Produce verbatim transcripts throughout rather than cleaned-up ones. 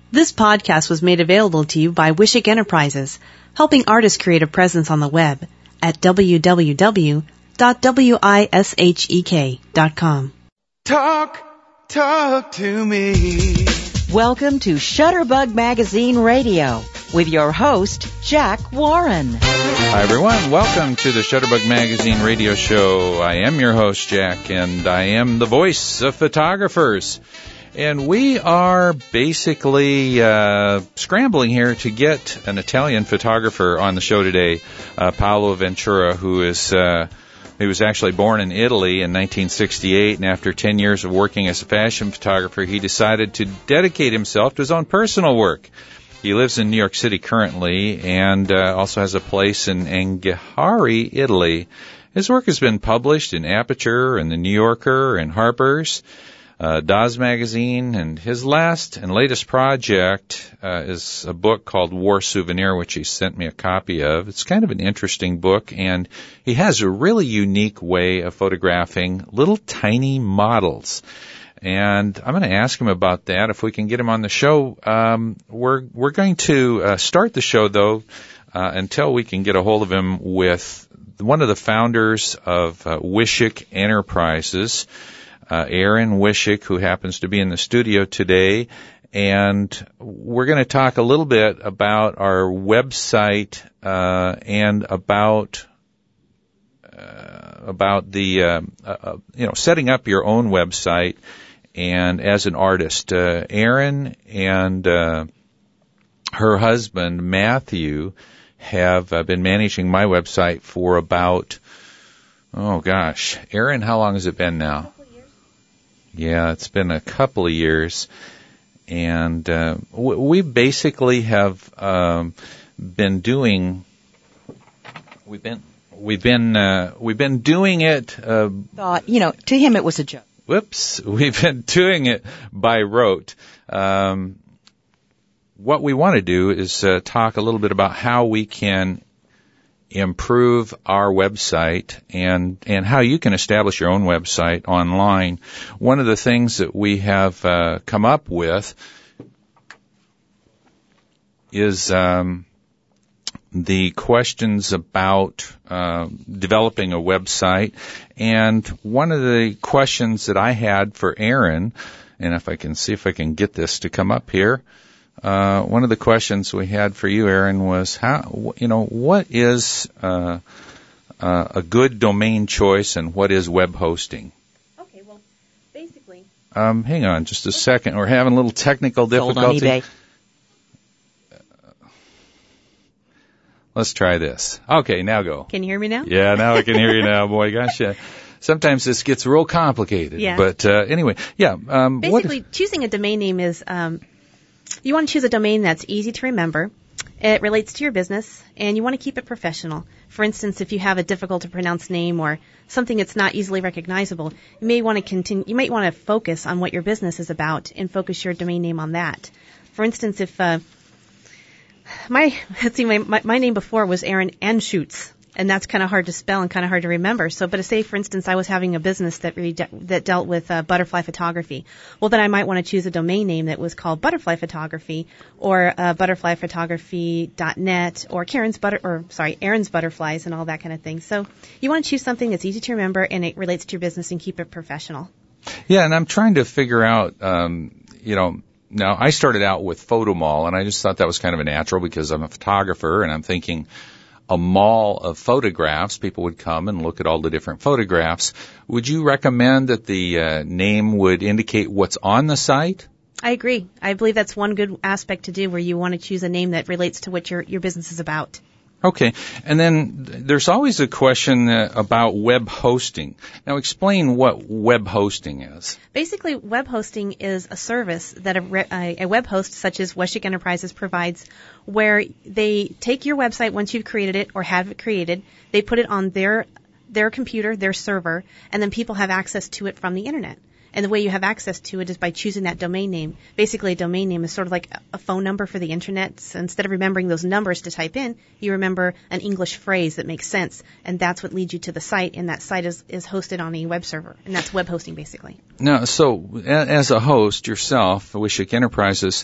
This podcast was made available to you by Wishick Enterprises, helping artists create a presence on the web at w w w dot wishek dot com. Talk, talk to me. Welcome to Shutterbug Magazine Radio with your host, Jack Warren. Hi, everyone. Welcome to the Shutterbug Magazine Radio Show. I am your host, Jack, and I am the voice of photographers. And we are basically uh, scrambling here to get an Italian photographer on the show today, uh, Paolo Ventura, who is uh, he was actually born in Italy in nineteen sixty-eight, and after ten years of working as a fashion photographer, he decided to dedicate himself to his own personal work. He lives in New York City currently and uh, also has a place in Anghiari, Italy. His work has been published in Aperture and the New Yorker and Harper's. Uh, Daz Magazine, and his last and latest project uh, is a book called War Souvenir, which he sent me a copy of. It's kind of an interesting book, and he has a really unique way of photographing little tiny models. And I'm going to ask him about that if we can get him on the show. Um, we're we're going to uh, start the show, though, uh, until we can get a hold of him with one of the founders of uh, Wishick Enterprises, Uh, Aaron Wishick, who happens to be in the studio today, and we're going to talk a little bit about our website uh, and about uh, about the uh, uh, you know setting up your own website and as an artist. Uh, Aaron and uh, her husband Matthew have uh, been managing my website for about oh gosh, Aaron, how long has it been now? Yeah, it's been a couple of years, and uh, we basically have um, been doing. We've been we've been uh, we've been doing it. Uh, Thought, you know, to him it was a joke. Whoops, we've been doing it by rote. Um, what we want to do is uh, talk a little bit about how we can improve our website and and how you can establish your own website online. One of the things that we have uh, come up with is um, the questions about uh, developing a website. And one of the questions that I had for Aaron, and if I can see if I can get this to come up here, Uh, one of the questions we had for you, Aaron, was how, you know, what is uh, uh, a good domain choice and what is web hosting? Okay, well, basically. Um, hang on just a second. We're having a little technical difficulty. Sold on eBay. Let's try this. Okay, now go. Can you hear me now? Yeah, now I can hear you now, boy. Gosh, yeah. Sometimes this gets real complicated. Yeah. But uh, anyway, yeah. Um, Basically, what, choosing a domain name is, um, you want to choose a domain that's easy to remember, it relates to your business, and you want to keep it professional. For instance, if you have a difficult to pronounce name or something that's not easily recognizable, you may want to continue, you might want to focus on what your business is about and focus your domain name on that. For instance, if, uh, my, let's see, my, my, my name before was Aaron Anschutz. And that's kind of hard to spell and kind of hard to remember. So, but say, for instance, I was having a business that re- that dealt with uh, butterfly photography. Well, then I might want to choose a domain name that was called Butterfly Photography, or uh, butterfly photography dot net, or Karen's butter, or sorry, Aaron's Butterflies, and all that kind of thing. So, you want to choose something that's easy to remember and it relates to your business and keep it professional. Yeah, and I'm trying to figure out, um, you know. Now, I started out with Photomall, and I just thought that was kind of a natural because I'm a photographer, and I'm thinking a mall of photographs. People would come and look at all the different photographs. Would you recommend that the uh, name would indicate what's on the site? I agree. I believe that's one good aspect to do, where you want to choose a name that relates to what your, your business is about. Okay. And then there's always a question uh, about web hosting. Now, explain what web hosting is. Basically, web hosting is a service that a, re- a web host such as Wishick Enterprises provides, where they take your website once you've created it or have it created, they put it on their their computer, their server, and then people have access to it from the internet. And the way you have access to it is by choosing that domain name. Basically, a domain name is sort of like a phone number for the internet. So instead of remembering those numbers to type in, you remember an English phrase that makes sense. And that's what leads you to the site. And that site is, is hosted on a web server. And that's web hosting, basically. Now, so as a host yourself, Wishek Enterprises,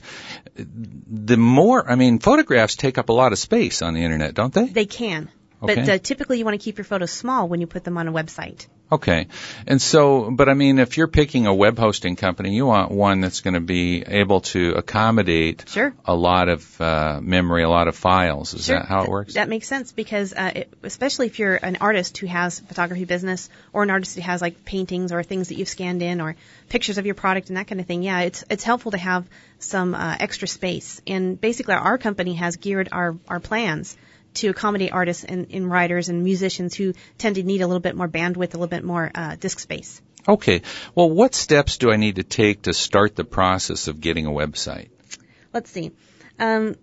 the more, I mean, photographs take up a lot of space on the internet, don't they? They can. Okay. But uh, typically you want to keep your photos small when you put them on a website. Okay. And so, but I mean, if you're picking a web hosting company, you want one that's going to be able to accommodate Sure. a lot of uh, memory, a lot of files. Is Sure. that how it works? That makes sense because uh, it, especially if you're an artist who has photography business or an artist who has like paintings or things that you've scanned in or pictures of your product and that kind of thing, yeah, it's it's helpful to have some uh, extra space. And basically our company has geared our, our plans to accommodate artists and, and writers and musicians who tend to need a little bit more bandwidth, a little bit more uh, disk space. Okay. Well, what steps do I need to take to start the process of getting a website? Let's see. Um,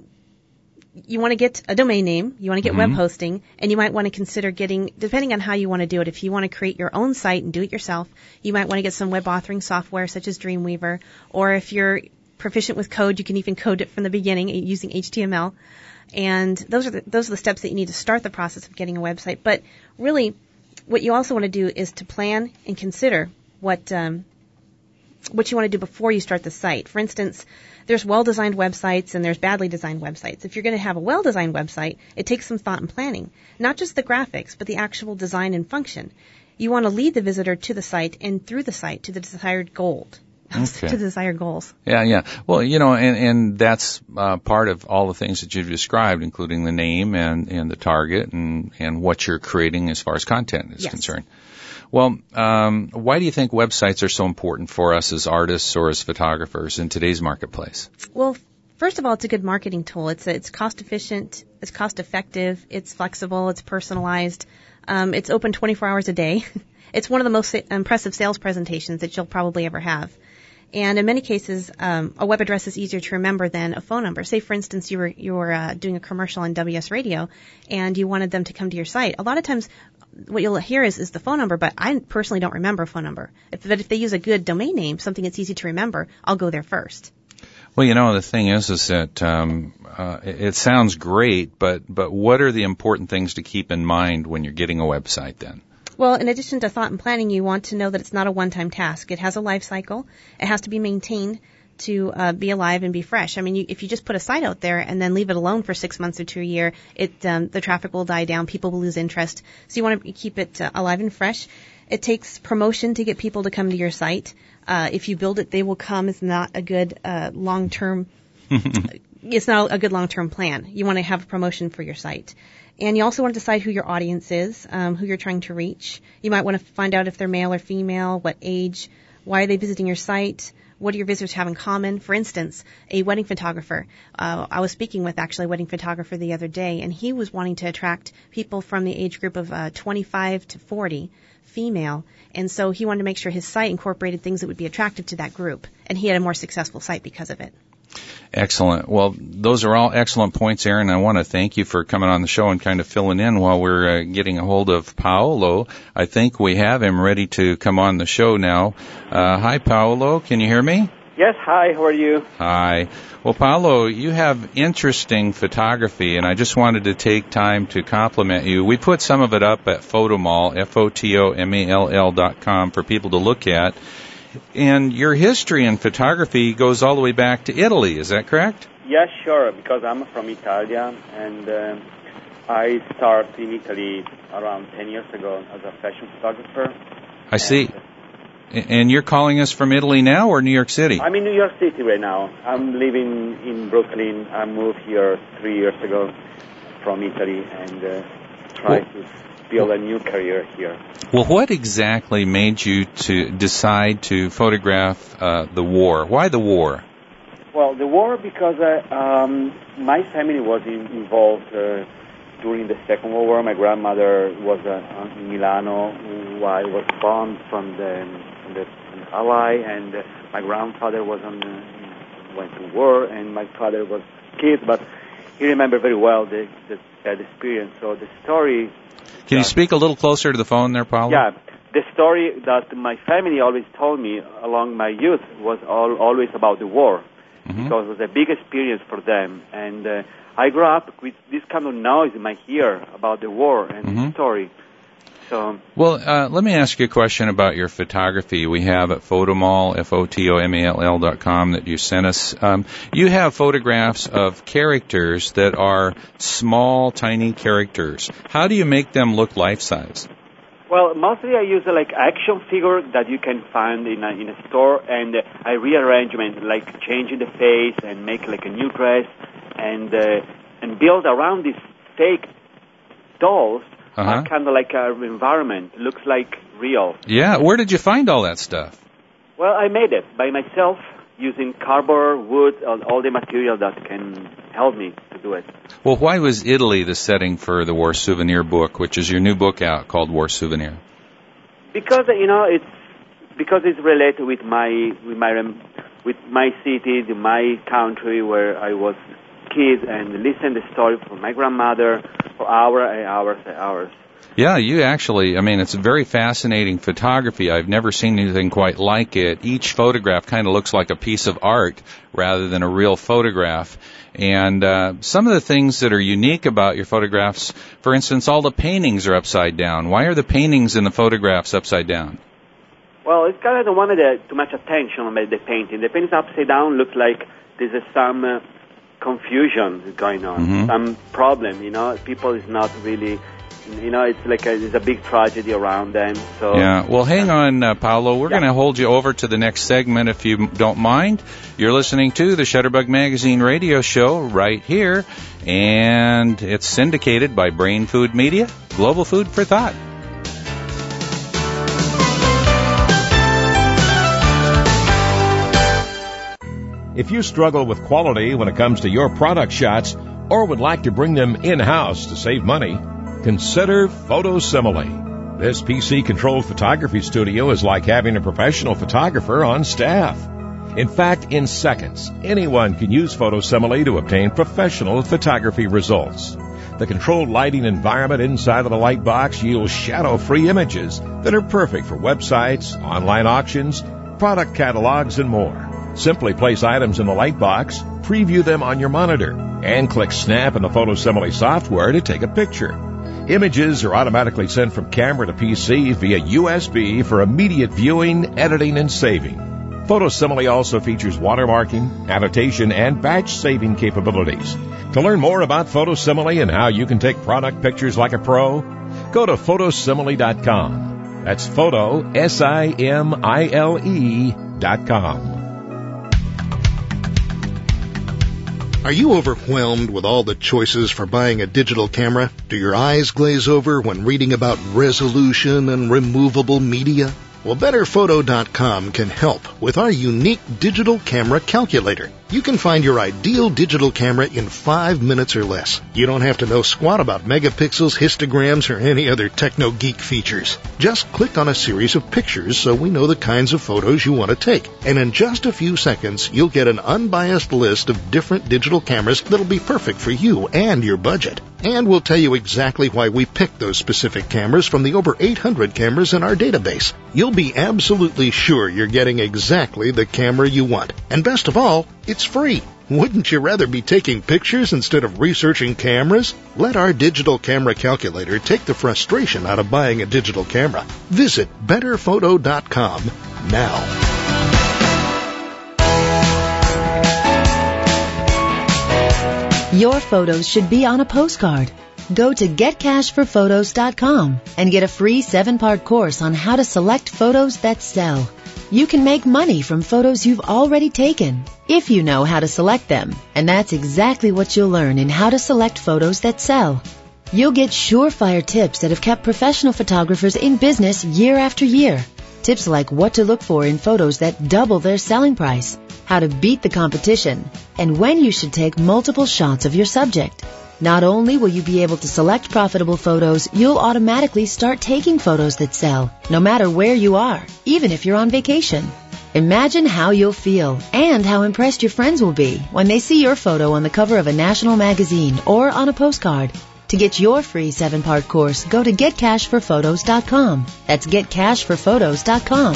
you want to get a domain name, you want to get Mm-hmm. web hosting, and you might want to consider getting, depending on how you want to do it, if you want to create your own site and do it yourself, you might want to get some web authoring software such as Dreamweaver, or if you're proficient with code, you can even code it from the beginning using H T M L. And those are the, those are the steps that you need to start the process of getting a website. But really, what you also want to do is to plan and consider what um, what you want to do before you start the site. For instance, there's well-designed websites and there's badly designed websites. If you're going to have a well-designed website, it takes some thought and planning, not just the graphics, but the actual design and function. You want to lead the visitor to the site and through the site to the desired goal. Okay. To the desired goals. Yeah, yeah. Well, you know, and, and that's uh, part of all the things that you've described, including the name and, and the target and, and what you're creating as far as content is Yes. concerned. Well, um, why do you think websites are so important for us as artists or as photographers in today's marketplace? Well, first of all, it's a good marketing tool. It's it's cost efficient, it's cost effective, it's flexible, it's personalized, um, it's open twenty-four hours a day. It's one of the most impressive sales presentations that you'll probably ever have. And in many cases, um, a web address is easier to remember than a phone number. Say, for instance, you were you were uh, doing a commercial on W S Radio, and you wanted them to come to your site. A lot of times, what you'll hear is, is the phone number, but I personally don't remember a phone number. If, but if they use a good domain name, something that's easy to remember, I'll go there first. Well, you know, the thing is, is that um, uh, it, it sounds great, but but what are the important things to keep in mind when you're getting a website then? Well, in addition to thought and planning, you want to know that it's not a one-time task. It has a life cycle. It has to be maintained to uh, be alive and be fresh. I mean, you, if you just put a site out there and then leave it alone for six months or to a year, it um, the traffic will die down. People will lose interest. So you want to keep it uh, alive and fresh. It takes promotion to get people to come to your site. Uh, if you build it, they will come. It's not a good uh, long-term. It's not a good long-term plan. You want to have a promotion for your site. And you also want to decide who your audience is, um, who you're trying to reach. You might want to find out if they're male or female, what age, why are they visiting your site, what do your visitors have in common. For instance, a wedding photographer. Uh, I was speaking with actually a wedding photographer the other day, and he was wanting to attract people from the age group of uh, twenty-five to forty, female. And so he wanted to make sure his site incorporated things that would be attractive to that group. And he had a more successful site because of it. Excellent. Well, those are all excellent points, Aaron. I want to thank you for coming on the show and kind of filling in while we're uh, getting a hold of Paolo. I think we have him ready to come on the show now. Uh, hi, Paolo. Can you hear me? Yes, hi. How are you? Hi. Well, Paolo, you have interesting photography, and I just wanted to take time to compliment you. We put some of it up at Photomall, F O T O M A L L dot com, for people to look at. And your history in photography goes all the way back to Italy, is that correct? Yes, sure, because I'm from Italia, and uh, I started in Italy around ten years ago as a fashion photographer. I see. And you're calling us from Italy now or New York City? I'm in New York City right now. I'm living in Brooklyn. I moved here three years ago from Italy and uh, tried well, to build a new career here. Well, what exactly made you to decide to photograph uh, the war? Why the war? Well, the war because uh, um, my family was in, involved uh, during the Second World War. My grandmother was uh, in Milano while was bombed from the, from the, from the Ally, and uh, my grandfather was on uh, went to war, and my father was killed, but he remembered very well the, the that experience. So the story. Can you speak a little closer to the phone there, Paolo? Yeah. the story that my family always told me along my youth was all, always about the war, mm-hmm. because it was a big experience for them. And uh, I grew up with this kind of noise in my ear about the war and mm-hmm. the story. So, well, uh, let me ask you a question about your photography. We have at Photomall, F O T O M A L L dot com, that you sent us. Um, you have photographs of characters that are small, tiny characters. How do you make them look life-size? Well, mostly I use uh, like action figure that you can find in a, in a store, and uh, I rearrange them, like changing the face and make like a new dress, and uh, and build around these fake dolls. Uh-huh. Uh, kind of like our environment. Looks like real. Yeah, where did you find all that stuff? Well, I made it by myself using cardboard, wood, all, all the material that can help me to do it. Well, why was Italy the setting for the War Souvenir book, which is your new book out called War Souvenir? Because, you know, it's because it's related with my with my with my city, my country where I was kid, and listen the story from my grandmother for hours and hours and hours. Yeah, you actually, I mean, it's a very fascinating photography. I've never seen anything quite like it. Each photograph kind of looks like a piece of art rather than a real photograph. And uh, some of the things that are unique about your photographs, for instance, all the paintings are upside down. Why are the paintings in the photographs upside down? Well, it's kind of don't want the, too much attention on the painting. The painting upside down looks like there's some uh, confusion going on, mm-hmm. some problem, you know. People is not really, you know, it's like a, it's a big tragedy around them. So yeah, well, hang on, uh, Paolo. We're yeah. going to hold you over to the next segment if you don't mind. You're listening to the Shutterbug Magazine radio show right here, and it's syndicated by Brain Food Media, Global Food for Thought. If you struggle with quality when it comes to your product shots or would like to bring them in-house to save money, consider Photosimile. This P C-controlled photography studio is like having a professional photographer on staff. In fact, in seconds, anyone can use Photosimile to obtain professional photography results. The controlled lighting environment inside of the light box yields shadow-free images that are perfect for websites, online auctions, product catalogs, and more. Simply place items in the light box, preview them on your monitor, and click Snap in the Photosimile software to take a picture. Images are automatically sent from camera to P C via U S B for immediate viewing, editing, and saving. Photosimile also features watermarking, annotation, and batch saving capabilities. To learn more about Photosimile and how you can take product pictures like a pro, go to photosimile dot com. That's photo, S I M I L E dot com. Are you overwhelmed with all the choices for buying a digital camera? Do your eyes glaze over when reading about resolution and removable media? Well, better photo dot com can help with our unique digital camera calculator. You can find your ideal digital camera in five minutes or less. You don't have to know squat about megapixels, histograms, or any other techno-geek features. Just click on a series of pictures so we know the kinds of photos you want to take. And in just a few seconds, you'll get an unbiased list of different digital cameras that'll be perfect for you and your budget. And we'll tell you exactly why we picked those specific cameras from the over eight hundred cameras in our database. You'll be absolutely sure you're getting exactly the camera you want. And best of all, it's free. Wouldn't you rather be taking pictures instead of researching cameras? Let our digital camera calculator take the frustration out of buying a digital camera. Visit better photo dot com now. Your photos should be on a postcard. Go to get cash for photos dot com and get a free seven-part course on how to select photos that sell. You can make money from photos you've already taken if you know how to select them, and that's exactly what you'll learn in How to Select Photos That Sell. You'll get surefire tips that have kept professional photographers in business year after year. Tips like what to look for in photos that double their selling price, how to beat the competition, and when you should take multiple shots of your subject. Not only will you be able to select profitable photos, you'll automatically start taking photos that sell, no matter where you are, even if you're on vacation. Imagine how you'll feel and how impressed your friends will be when they see your photo on the cover of a national magazine or on a postcard. To get your free seven-part course, go to get cash for photos dot com. That's get cash for photos dot com.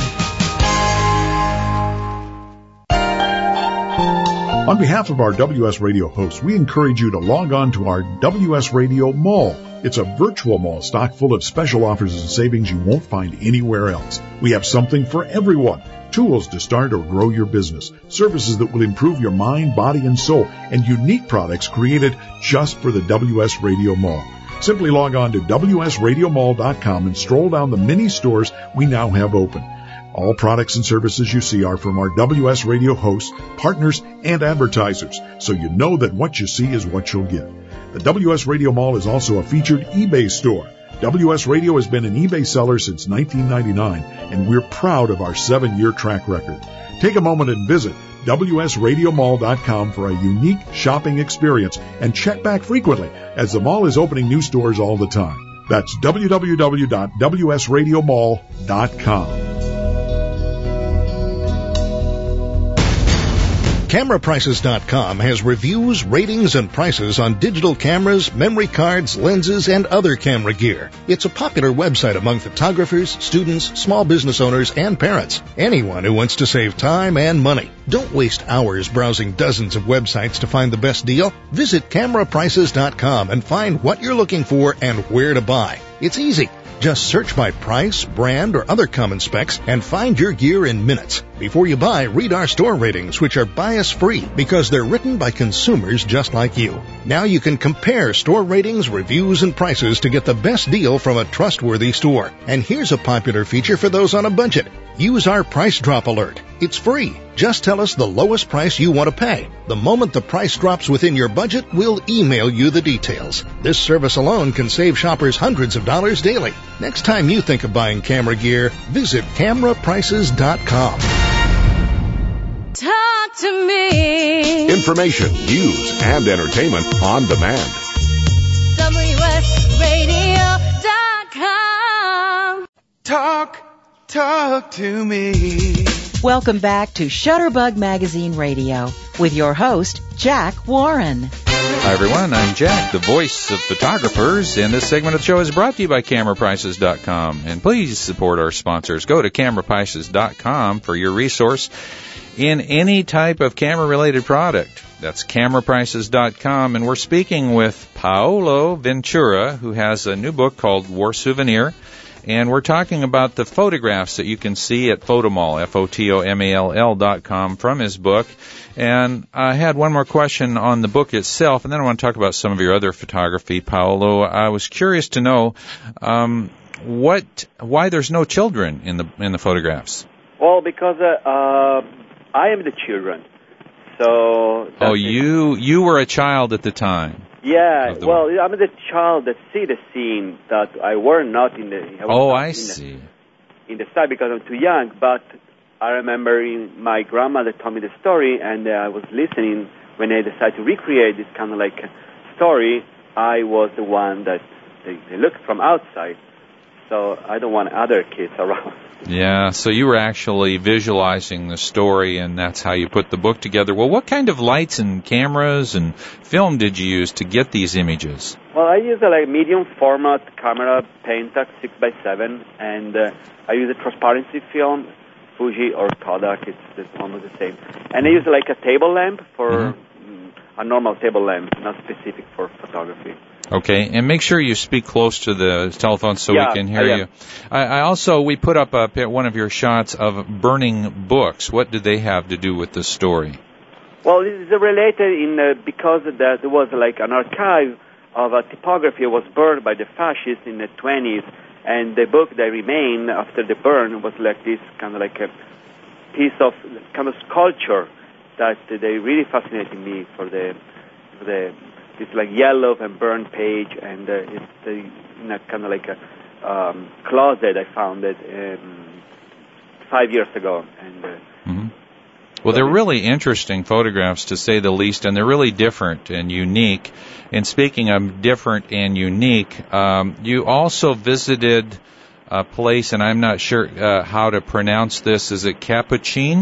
On behalf of our W S Radio hosts, we encourage you to log on to our W S Radio Mall. It's a virtual mall stocked full of special offers and savings you won't find anywhere else. We have something for everyone. Tools to start or grow your business, services that will improve your mind, body, and soul, and unique products created just for the W S Radio Mall. Simply log on to W S radio mall dot com and stroll down the many stores we now have open. All products and services you see are from our W S Radio hosts, partners, and advertisers, so you know that what you see is what you'll get. The W S Radio Mall is also a featured eBay store. W S Radio has been an eBay seller since nineteen ninety-nine, and we're proud of our seven-year track record. Take a moment and visit W S radio mall dot com for a unique shopping experience and check back frequently, as the mall is opening new stores all the time. That's w w w dot w s radio mall dot com. camera prices dot com has reviews, ratings, and prices on digital cameras, memory cards, lenses, and other camera gear. It's a popular website among photographers, students, small business owners, and parents. Anyone who wants to save time and money. Don't waste hours browsing dozens of websites to find the best deal. Visit camera prices dot com and find what you're looking for and where to buy. It's easy. Just search by price, brand, or other common specs and find your gear in minutes. Before you buy, read our store ratings, which are bias-free because they're written by consumers just like you. Now you can compare store ratings, reviews, and prices to get the best deal from a trustworthy store. And here's a popular feature for those on a budget. Use our price drop alert. It's free. Just tell us the lowest price you want to pay. The moment the price drops within your budget, we'll email you the details. This service alone can save shoppers hundreds of dollars daily. Next time you think of buying camera gear, visit camera prices dot com. Talk to me. Information, news, and entertainment on demand. W S radio dot com. Talk, talk to me. Welcome back to Shutterbug Magazine Radio with your host, Jack Warren. Hi, everyone. I'm Jack, the voice of photographers, and this segment of the show is brought to you by camera prices dot com. And please support our sponsors. Go to camera prices dot com for your resource in any type of camera-related product. That's camera prices dot com. And we're speaking with Paolo Ventura, who has a new book called War Souvenir. And we're talking about the photographs that you can see at Photomall, F O T O M A L L dot com, from his book. And I had one more question on the book itself, and then I want to talk about some of your other photography, Paolo. I was curious to know um, what, why there's no children in the in the photographs. Well, because uh, uh, I am the children. So. Oh, you you were a child at the time. Yeah, well, I'm the child that see the scene that I were not in the. I oh, I in see. The, in the side because I'm too young, but I remember in, my grandmother told me the story, and uh, I was listening when they decided to recreate this kind of like story. I was the one that they, they looked from outside, so I don't want other kids around. Yeah, so you were actually visualizing the story, and that's how you put the book together. Well, what kind of lights and cameras and film did you use to get these images? Well, I use a like medium format camera, Pentax six by seven, and uh, I use a transparency film, Fuji or Kodak. It's, it's almost the same. And I use like a table lamp for mm-hmm. a normal table lamp, not specific for photography. Okay, and make sure you speak close to the telephone so yeah, we can hear I you. I, I also, we put up a, one of your shots of burning books. What did they have to do with the story? Well, this is related in uh, because there was like an archive of a typography that was burned by the fascists in the twenties, and the book that remained after the burn was like this kind of like a piece of kind of sculpture that they really fascinated me for the for the. It's like yellow and burned page, and uh, it's uh, in a kind of like a um, closet. I found it um, five years ago. And uh, mm-hmm. Well, they're really interesting photographs, to say the least, and they're really different and unique. And speaking of different and unique, um, you also visited a place, and I'm not sure uh, how to pronounce this. Is it Capucine?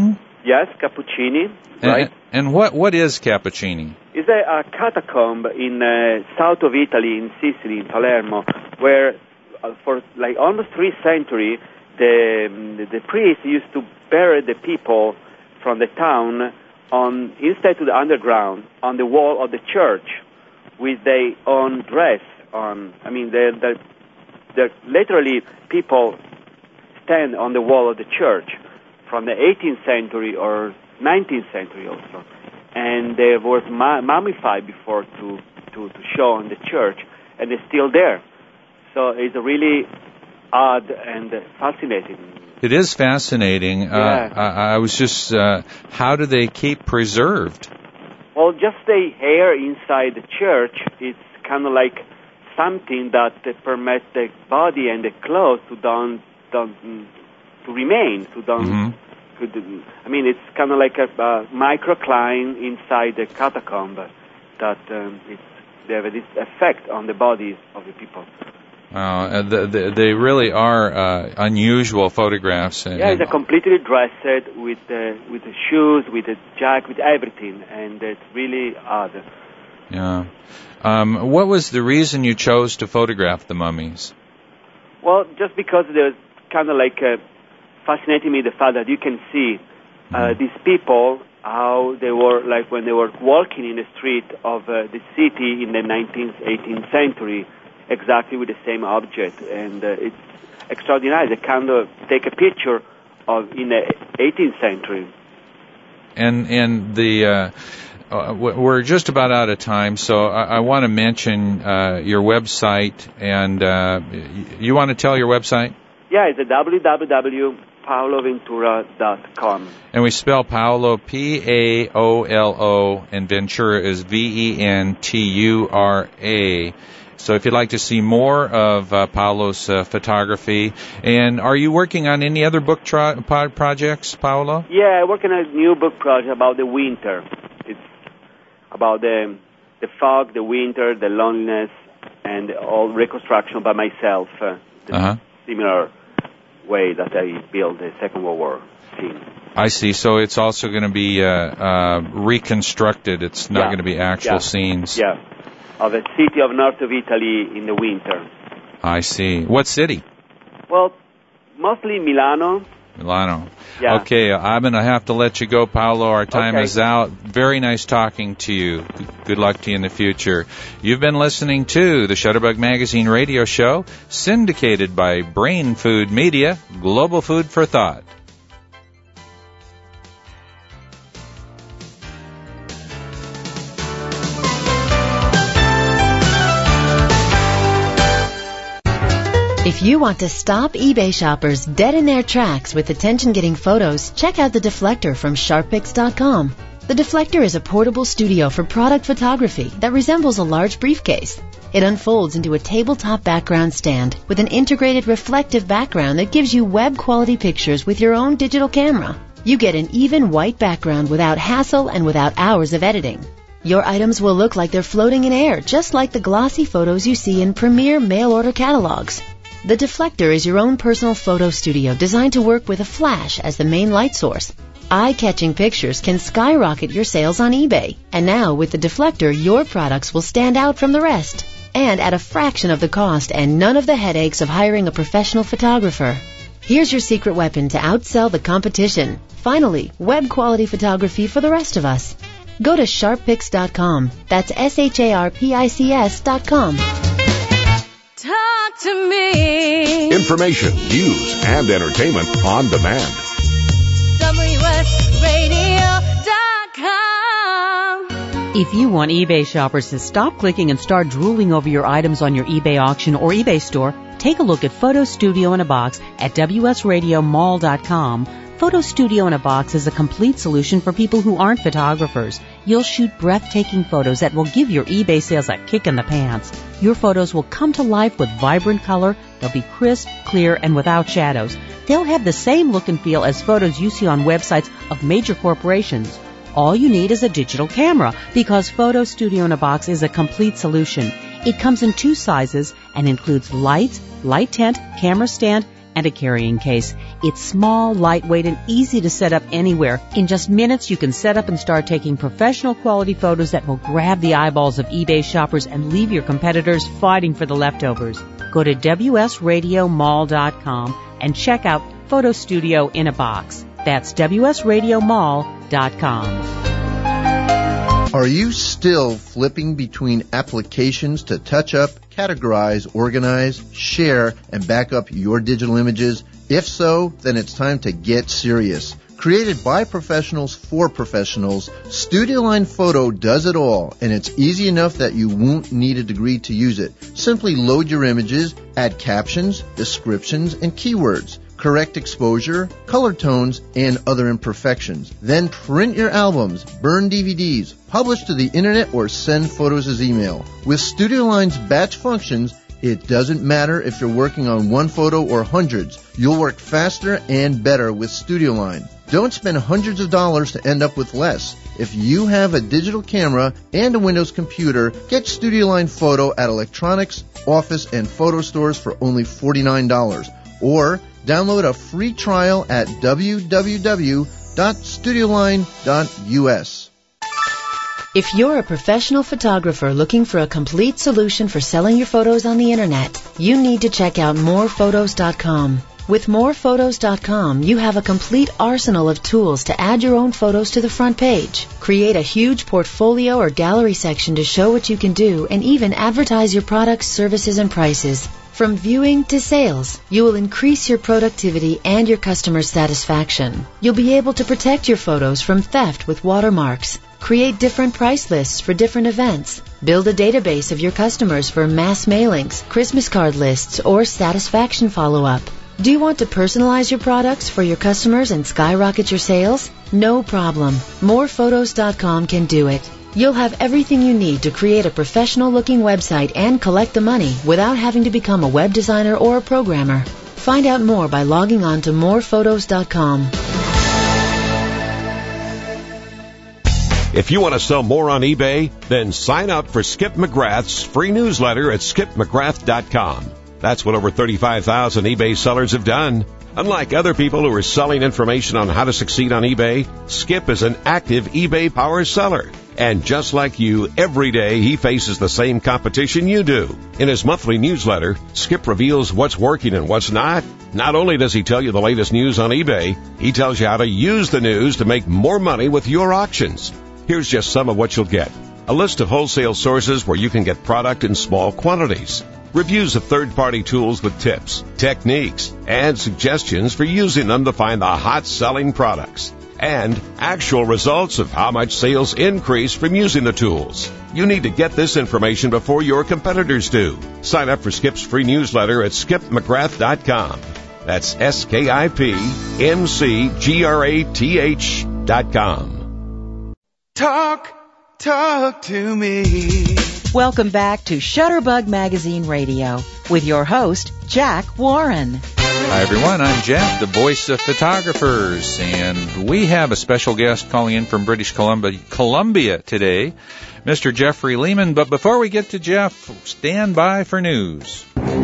Yes, Cappuccini, And, right? and what what is Cappuccini? It's a, a catacomb in uh, south of Italy, in Sicily, in Palermo, where uh, for like almost three centuries, the, the the priests used to bury the people from the town on instead to the underground on the wall of the church with their own dress on. I mean, they're, they're, they're literally people stand on the wall of the church from the eighteenth century or nineteenth century also. And they were mummified before to, to, to show in the church, and they're still there. So it's a really odd and fascinating. It is fascinating. Yeah. Uh, I, I was just, uh, how do they keep preserved? Well, just the hair inside the church, it's kind of like something that uh, permits the body and the clothes to don't, don't to remain, to don't. Mm-hmm. To, I mean, it's kind of like a uh, microclimate inside the catacomb that um, it's, they have this effect on the bodies of the people. Wow, uh, the, the, they really are uh, unusual photographs. And, yeah, it's a completely dressed with uh, with the shoes, with the jacket, with everything, and it's really odd. Yeah. Um, what was the reason you chose to photograph the mummies? Well, just because there's kind of like uh, fascinating me the fact that you can see uh, mm. these people, how they were like when they were walking in the street of uh, the city in the nineteenth, eighteenth century, exactly with the same object, and uh, it's extraordinary. They kind of take a picture of in the eighteenth century. And and the uh, uh, we're just about out of time, so I, I want to mention uh, your website, and uh, you want to tell your website? Yeah, it's a w w w dot paolo ventura dot com. And we spell Paolo P A O L O, and Ventura is V E N T U R A. So if you'd like to see more of uh, Paolo's uh, photography, and are you working on any other book tra- pro- projects, Paolo? Yeah, I'm working on a new book project about the winter. It's about the the fog, the winter, the loneliness, and all reconstruction by myself. Uh, the uh-huh. Similar way that I built the Second World War scene. I see. So it's also going to be uh, uh, reconstructed. It's not yeah. going to be actual yeah. scenes. Yeah. Of a city of north of Italy in the winter. I see. What city? Well, mostly Milano. Milano. Yeah. Okay, I'm going to have to let you go, Paolo. Our time okay. is out. Very nice talking to you. Good luck to you in the future. You've been listening to the Shutterbug Magazine radio show, syndicated by Brain Food Media, Global Food for Thought. If you want to stop eBay shoppers dead in their tracks with attention-getting photos, check out the Deflector from Sharp Pics dot com. The Deflector is a portable studio for product photography that resembles a large briefcase. It unfolds into a tabletop background stand with an integrated reflective background that gives you web-quality pictures with your own digital camera. You get an even white background without hassle and without hours of editing. Your items will look like they're floating in air, just like the glossy photos you see in premier mail-order catalogs. The Deflector is your own personal photo studio designed to work with a flash as the main light source. Eye-catching pictures can skyrocket your sales on eBay. And now, with the Deflector, your products will stand out from the rest. And at a fraction of the cost and none of the headaches of hiring a professional photographer. Here's your secret weapon to outsell the competition. Finally, web-quality photography for the rest of us. Go to Sharp Pics dot com. That's S H A R P I C S dot com. Talk to me. Information, news, and entertainment on demand. W S radio dot com. If you want eBay shoppers to stop clicking and start drooling over your items on your eBay auction or eBay store, take a look at Photo Studio in a Box at W S radio mall dot com. Photo Studio in a Box is a complete solution for people who aren't photographers. You'll shoot breathtaking photos that will give your eBay sales a kick in the pants. Your photos will come to life with vibrant color. They'll be crisp, clear, and without shadows. They'll have the same look and feel as photos you see on websites of major corporations. All you need is a digital camera, because Photo Studio in a Box is a complete solution. It comes in two sizes and includes lights, light tent, camera stand, and a carrying case. It's small, lightweight, and easy to set up anywhere. In just minutes, you can set up and start taking professional quality photos that will grab the eyeballs of eBay shoppers and leave your competitors fighting for the leftovers. Go to W S radio mall dot com and check out Photo Studio in a Box. That's W S radio mall dot com. Are you still flipping between applications to touch up, categorize, organize, share, and back up your digital images? If so, then it's time to get serious. Created by professionals for professionals, StudioLine Photo does it all, and it's easy enough that you won't need a degree to use it. Simply load your images, add captions, descriptions, and keywords, correct exposure, color tones, and other imperfections. Then print your albums, burn D V Ds, publish to the internet, or send photos as email. With StudioLine's batch functions, it doesn't matter if you're working on one photo or hundreds. You'll work faster and better with StudioLine. Don't spend hundreds of dollars to end up with less. If you have a digital camera and a Windows computer, get StudioLine Photo at electronics, office, and photo stores for only forty-nine dollars. Or download a free trial at w w w dot studioline dot u s. If you're a professional photographer looking for a complete solution for selling your photos on the internet, you need to check out more photos dot com. With more photos dot com, you have a complete arsenal of tools to add your own photos to the front page, create a huge portfolio or gallery section to show what you can do, and even advertise your products, services, and prices. From viewing to sales, you will increase your productivity and your customer satisfaction. You'll be able to protect your photos from theft with watermarks, create different price lists for different events, build a database of your customers for mass mailings, Christmas card lists, or satisfaction follow-up. Do you want to personalize your products for your customers and skyrocket your sales? No problem. more photos dot com can do it. You'll have everything you need to create a professional-looking website and collect the money without having to become a web designer or a programmer. Find out more by logging on to more photos dot com. If you want to sell more on eBay, then sign up for Skip McGrath's free newsletter at skip mcgrath dot com. That's what over thirty-five thousand eBay sellers have done. Unlike other people who are selling information on how to succeed on eBay, Skip is an active eBay power seller. And just like you, every day he faces the same competition you do. In his monthly newsletter, Skip reveals what's working and what's not. Not only does he tell you the latest news on eBay, he tells you how to use the news to make more money with your auctions. Here's just some of what you'll get. A list of wholesale sources where you can get product in small quantities. Reviews of third-party tools with tips, techniques, and suggestions for using them to find the hot-selling products. And actual results of how much sales increase from using the tools. You need to get this information before your competitors do. Sign up for Skip's free newsletter at skip mcgrath dot com. That's S K I P M C G R A T H dot com. Talk, talk to me. Welcome back to Shutterbug Magazine Radio with your host, Jack Warren. Hi, everyone. I'm Jack, the voice of photographers, and we have a special guest calling in from British Columbia, Columbia today, Mister Jeffrey Lehman. But before we get to Jeff, stand by for news.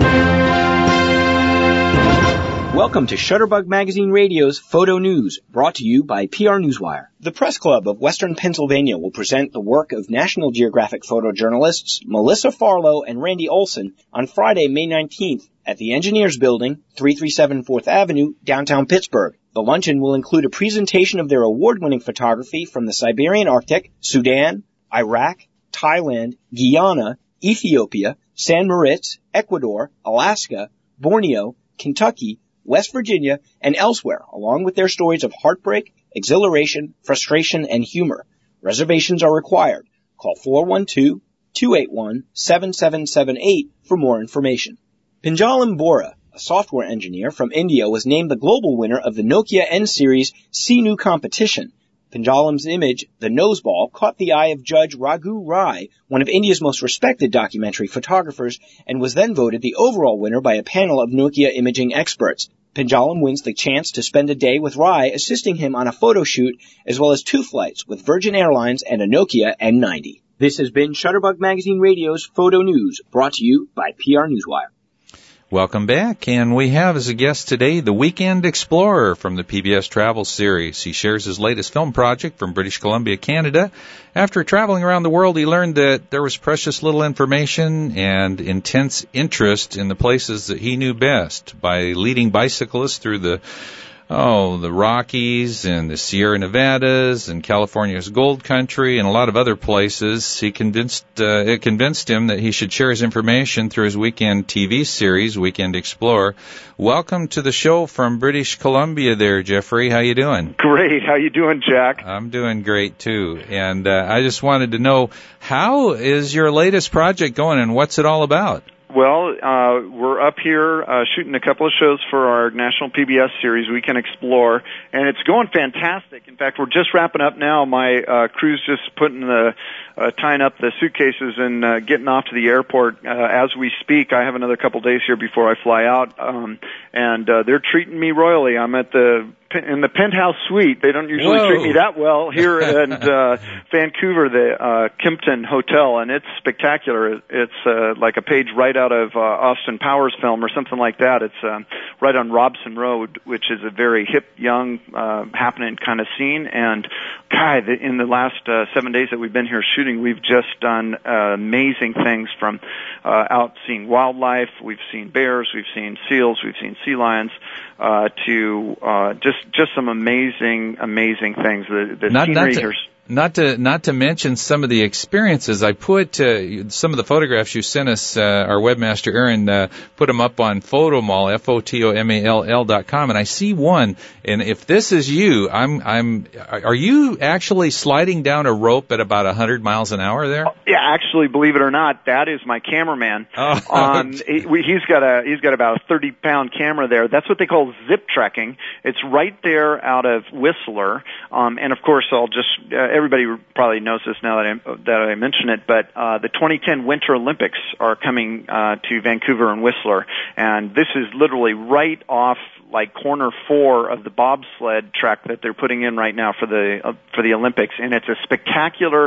Welcome to Shutterbug Magazine Radio's Photo News, brought to you by P R Newswire. The Press Club of Western Pennsylvania will present the work of National Geographic photojournalists Melissa Farlow and Randy Olson on Friday, May nineteenth at the Engineers Building, three thirty-seven fourth Avenue, downtown Pittsburgh. The luncheon will include a presentation of their award-winning photography from the Siberian Arctic, Sudan, Iraq, Thailand, Guyana, Ethiopia, San Moritz, Ecuador, Alaska, Borneo, Kentucky, West Virginia, and elsewhere, along with their stories of heartbreak, exhilaration, frustration, and humor. Reservations are required. Call four one two, two eight one, seven seven seven eight for more information. Pinjalim Bora, a software engineer from India, was named the global winner of the Nokia N-Series C N U competition. Pinjalim's image, The Noseball, caught the eye of Judge Raghu Rai, one of India's most respected documentary photographers, and was then voted the overall winner by a panel of Nokia imaging experts. Pinjalim wins the chance to spend a day with Rai assisting him on a photo shoot, as well as two flights with Virgin Airlines and a Nokia N ninety. This has been Shutterbug Magazine Radio's Photo News, brought to you by P R Newswire. Welcome back, and we have as a guest today the Weekend Explorer from the P B S Travel Series. He shares his latest film project from British Columbia, Canada. After traveling around the world, he learned that there was precious little information and intense interest in the places that he knew best. By leading bicyclists through the Oh, the Rockies and the Sierra Nevadas and California's Gold Country and a lot of other places, he convinced uh, it convinced him that he should share his information through his weekend T V series, Weekend Explorer. Welcome to the show from British Columbia there, Jeffrey. How you doing? Great. How you doing, Jack? I'm doing great, too. And uh, I just wanted to know, how is your latest project going and what's it all about? Well, uh, we're up here uh, shooting a couple of shows for our national P B S series, Weekend Explore, and it's going fantastic. In fact, we're just wrapping up now. My uh, crew's just putting the uh, tying up the suitcases and uh, getting off to the airport uh, as we speak. I have another couple days here before I fly out, um, and uh, they're treating me royally. I'm at the in the penthouse suite. They don't usually Whoa. treat me that well here in uh, Vancouver, the uh, Kimpton Hotel, and it's spectacular. It's uh, like a page right out of uh, Austin Powers film or something like that. It's uh, right on Robson Road, which is a very hip, young, uh, happening kind of scene. And God, in the last uh, seven days that we've been here shooting, we've just done uh, amazing things, from uh, out seeing wildlife. We've seen bears, we've seen seals, we've seen sea lions, uh, to uh, just just some amazing, amazing things. The, the not, scenery not to, here. Not to not to mention some of the experiences. I put uh, some of the photographs you sent us. Uh, our webmaster Aaron uh, put them up on Photomall, F O T O M A L L dot com, and I see one. And if this is you, I'm I'm. Are you actually sliding down a rope at about a hundred miles an hour there? Yeah, actually, believe it or not, that is my cameraman. Oh. Um, he, he's got a he's got about a thirty pound camera there. That's what they call zip trekking. It's right there out of Whistler, um, and of course, I'll just. Uh, Everybody probably knows this now that I, that I mention it, but uh, the twenty ten Winter Olympics are coming uh, to Vancouver and Whistler, and this is literally right off like corner four of the bobsled track that they're putting in right now for the uh, for the Olympics, and it's a spectacular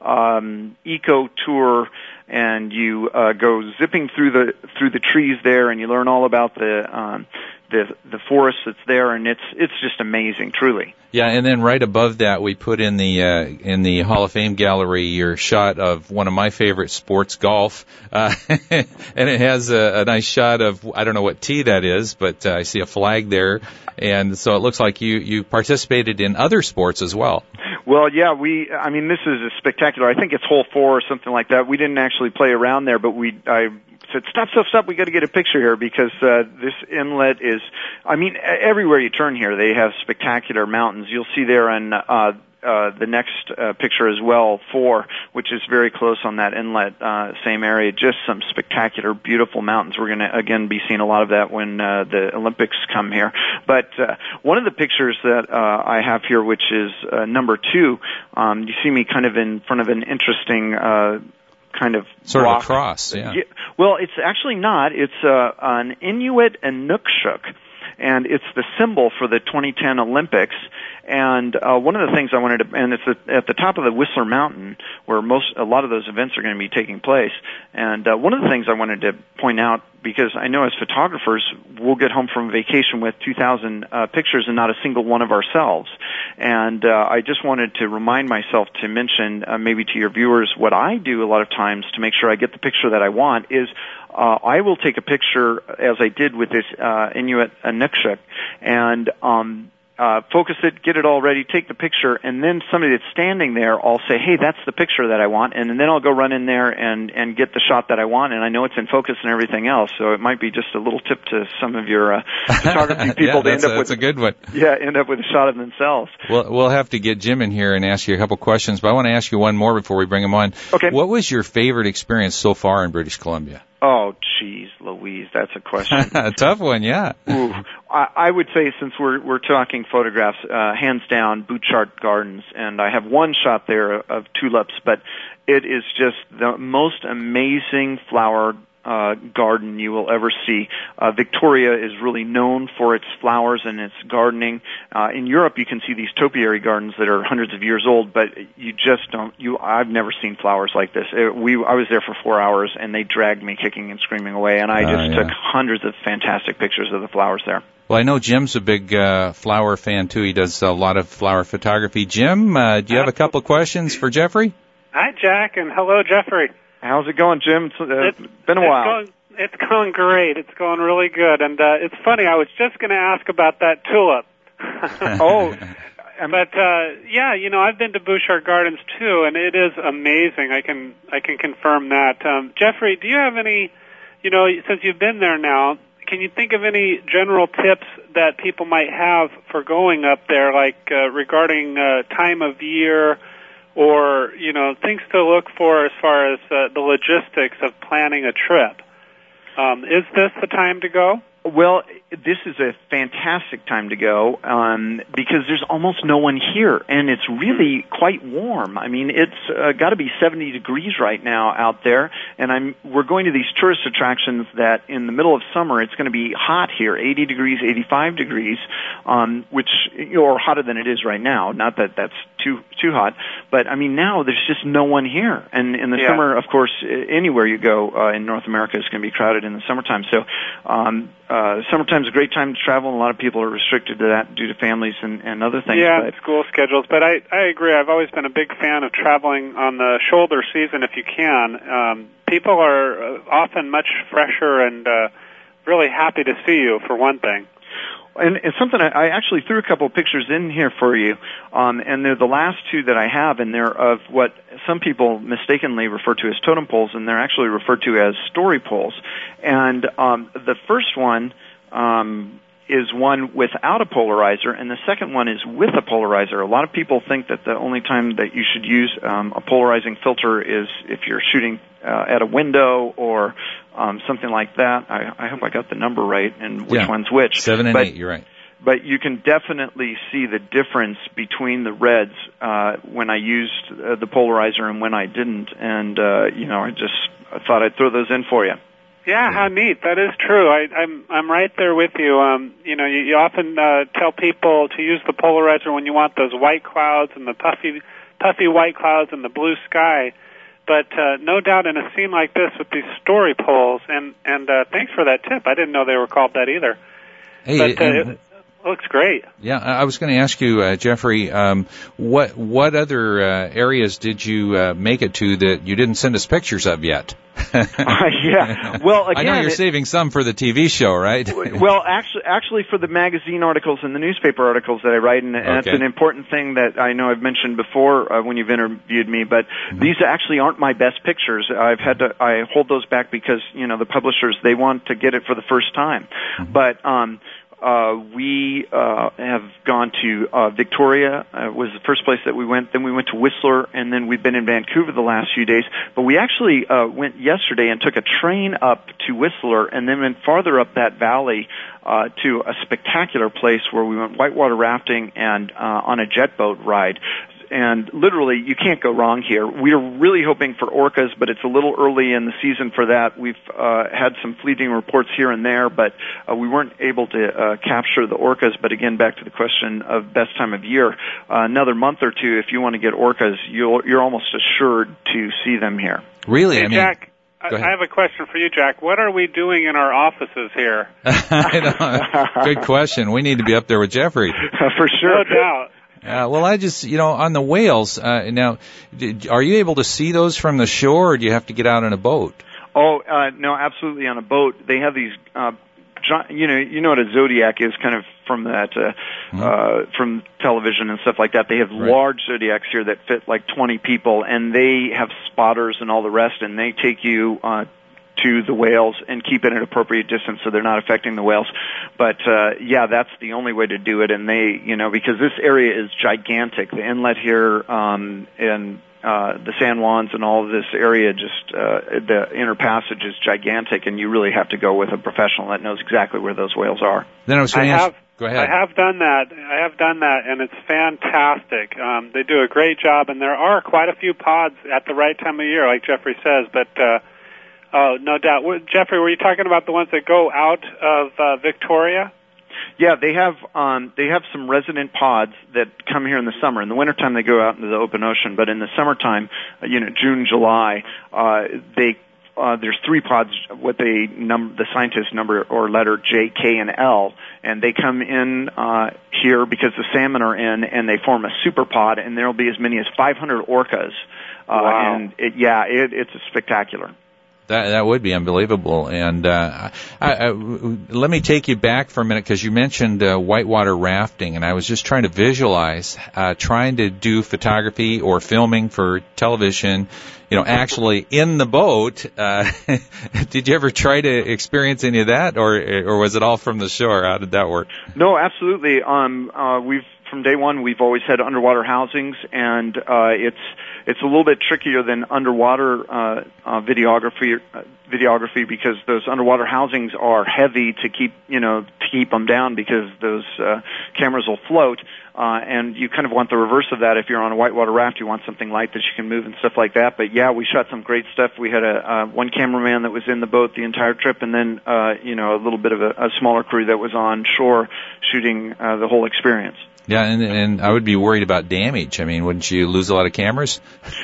um, eco tour. And you uh, go zipping through the through the trees there, and you learn all about the um, the the forest that's there, and it's it's just amazing, truly. Yeah, and then right above that, we put in the uh, in the Hall of Fame gallery your shot of one of my favorite sports, golf, uh, and it has a, a nice shot of, I don't know what tee that is, but uh, I see a flag there, and so it looks like you you participated in other sports as well. Well, yeah, we, I mean, this is a spectacular. I think it's hole four or something like that. We didn't actually play around there, but we, I said, stop, stop, stop, we got to get a picture here, because uh, this inlet is, I mean, everywhere you turn here, they have spectacular mountains. You'll see there in uh, uh, the next uh, picture as well, four, which is very close on that inlet, uh, same area, just some spectacular, beautiful mountains. We're going to, again, be seeing a lot of that when uh, the Olympics come here. But uh, one of the pictures that uh, I have here, which is uh, number two, um, you see me kind of in front of an interesting uh kind of sort rock. of a cross, yeah. yeah. Well, it's actually not. It's uh, an Inuit Inukshuk, and it's the symbol for the twenty ten Olympics. And uh, one of the things I wanted to, and it's at the top of the Whistler Mountain, where most a lot of those events are going to be taking place. And uh, one of the things I wanted to point out, because I know as photographers, we'll get home from vacation with two thousand uh, pictures and not a single one of ourselves. And uh, I just wanted to remind myself to mention, uh, maybe to your viewers, what I do a lot of times to make sure I get the picture that I want is uh, I will take a picture, as I did with this uh, Inuit Inukshuk, and um, Uh, focus it, get it all ready, take the picture, and then somebody that's standing there, I'll say, hey, that's the picture that I want, and then I'll go run in there and, and get the shot that I want, and I know it's in focus and everything else, so it might be just a little tip to some of your uh, photography people yeah, to end up a, with that's a good one. Yeah, end up with a shot of themselves. We'll, we'll have to get Jim in here and ask you a couple questions, but I want to ask you one more before we bring him on. Okay. What was your favorite experience so far in British Columbia? Oh, geez, Louise, that's a question. A tough one, yeah. Ooh, I, I would say, since we're we're talking photographs, uh, hands down, Butchart Gardens, and I have one shot there of tulips, but it is just the most amazing flower uh, garden you will ever see. Uh, Victoria is really known for its flowers and its gardening. Uh, in Europe, you can see these topiary gardens that are hundreds of years old, but you just don't. You, I've never seen flowers like this. It, we, I was there for four hours, and they dragged me kicking and screaming away, and I just uh, yeah. took hundreds of fantastic pictures of the flowers there. Well, I know Jim's a big uh, flower fan, too. He does a lot of flower photography. Jim, uh, do you have a couple questions for Jeffrey? Hi, Jack, and hello, Jeffrey. How's it going, Jim? It's, uh, it's been a it's while. Going, it's going great. It's going really good. And uh, it's funny, I was just going to ask about that tulip. oh. But, uh, yeah, you know, I've been to Bouchard Gardens, too, and it is amazing. I can I can confirm that. Um, Jeffrey, do you have any, you know, since you've been there now, can you think of any general tips that people might have for going up there, like uh, regarding uh, time of year or, you know, things to look for as far as uh, the logistics of planning a trip? Um, is this the time to go? Well, this is a fantastic time to go um, because there's almost no one here, and it's really quite warm. I mean, it's uh, got to be seventy degrees right now out there, and I'm we're going to these tourist attractions that in the middle of summer it's going to be hot here, eighty degrees, eighty-five degrees, um, which or hotter than it is right now. Not that that's too too hot, but I mean now there's just no one here, and in the Yeah. summer, of course, anywhere you go uh, in North America is going to be crowded in the summertime. So. Um, Uh, summertime's a great time to travel, and a lot of people are restricted to that due to families and, and other things. Yeah, but, school schedules. But I, I agree. I've always been a big fan of traveling on the shoulder season if you can. Um, people are uh, often much fresher and uh, really happy to see you, for one thing. And it's something I, I actually threw a couple of pictures in here for you, um, and they're the last two that I have, and they're of what some people mistakenly refer to as totem poles, and they're actually referred to as story poles. And um, the first one um, is one without a polarizer, and the second one is with a polarizer. A lot of people think that the only time that you should use um, a polarizing filter is if you're shooting uh, at a window or um, something like that. I, I hope I got the number right and which Yeah. one's which. Seven and but, eight, you're right. But you can definitely see the difference between the reds uh, when I used uh, the polarizer and when I didn't. And, uh, you know, I just I thought I'd throw those in for you. Yeah, how neat. That is true. I, I'm I'm right there with you. Um, you know, you, you often uh, tell people to use the polarizer when you want those white clouds and the puffy, puffy white clouds and the blue sky. But uh, no doubt in a scene like this with these story poles, and, and uh, thanks for that tip. I didn't know they were called that either. Hey, but uh, and- it looks great. Yeah, I was going to ask you, uh, Jeffrey, um, what what other uh, areas did you uh, make it to that you didn't send us pictures of yet? uh, yeah. Well, again, I know you're it, saving some for the T V show, right? well, actually, actually, for the magazine articles and the newspaper articles that I write, and, and Okay. it's an important thing that I know I've mentioned before uh, when you've interviewed me. But Mm-hmm. these actually aren't my best pictures. I've had to I hold those back because you know the publishers they want to get it for the first time. Mm-hmm. But um, Uh, we uh, have gone to uh, Victoria, uh, was the first place that we went. Then we went to Whistler, and then we've been in Vancouver the last few days. But we actually uh, went yesterday and took a train up to Whistler, and then went farther up that valley uh, to a spectacular place where we went whitewater rafting and uh, on a jet boat ride. And literally, you can't go wrong here. We are really hoping for orcas, but it's a little early in the season for that. We've uh, had some fleeting reports here and there, but uh, we weren't able to uh, capture the orcas. But again, back to the question of best time of year, uh, another month or two, if you want to get orcas, you'll, you're almost assured to see them here. Really? Hey, I mean, Jack, I, I have a question for you, Jack. What are we doing in our offices here? I know. Good question. We need to be up there with Jeffrey. For sure. No doubt. Uh, well, I just, you know, on the whales, uh, now, did, are you able to see those from the shore, or do you have to get out on a boat? Oh, uh, no, absolutely on a boat. They have these, uh, gi- you know, you know what a Zodiac is kind of from that, uh, Mm-hmm. uh, from television and stuff like that. They have Right. large Zodiacs here that fit like twenty people, and they have spotters and all the rest, and they take you, uh, to the whales and keep it at an appropriate distance so they're not affecting the whales. But, uh, yeah, that's the only way to do it. And they, you know, because this area is gigantic. The inlet here, um, and, uh, the San Juans and all of this area just, uh, the inner passage is gigantic, and you really have to go with a professional that knows exactly where those whales are. Then I was I going to ask, have, go ahead. I have done that. I have done that, and it's fantastic. Um, they do a great job, and there are quite a few pods at the right time of year, like Jeffrey says. But uh, Oh, no doubt. What- Jeffrey, were you talking about the ones that go out of uh, Victoria? Yeah, they have um, they have some resident pods that come here in the summer. In the wintertime, they go out into the open ocean, but in the summertime, uh, you know, June, July, uh, they uh, there's three pods. What they num the scientists number or letter J, K, and L, and they come in uh, here because the salmon are in, and they form a super pod, and there will be as many as five hundred orcas. Uh, Wow. And it, yeah, it, it's spectacular. That that would be unbelievable. And uh, I, I, let me take you back for a minute because you mentioned uh, whitewater rafting, and I was just trying to visualize uh, trying to do photography or filming for television, you know, actually in the boat. Uh, did you ever try to experience any of that, or or was it all from the shore? How did that work? No, absolutely. Um, uh, we've from day one we've always had underwater housings, and uh, it's it's a little bit trickier than underwater uh, uh, videography uh, videography because those underwater housings are heavy to keep you know to keep them down because those uh, cameras will float. Uh, and you kind of want the reverse of that. If you're on a whitewater raft, you want something light that you can move and stuff like that. But yeah, we shot some great stuff. We had a uh, one cameraman that was in the boat the entire trip, and then uh, you know a little bit of a, a smaller crew that was on shore shooting uh, the whole experience. Yeah, and, and I would be worried about damage. I mean, wouldn't you lose a lot of cameras?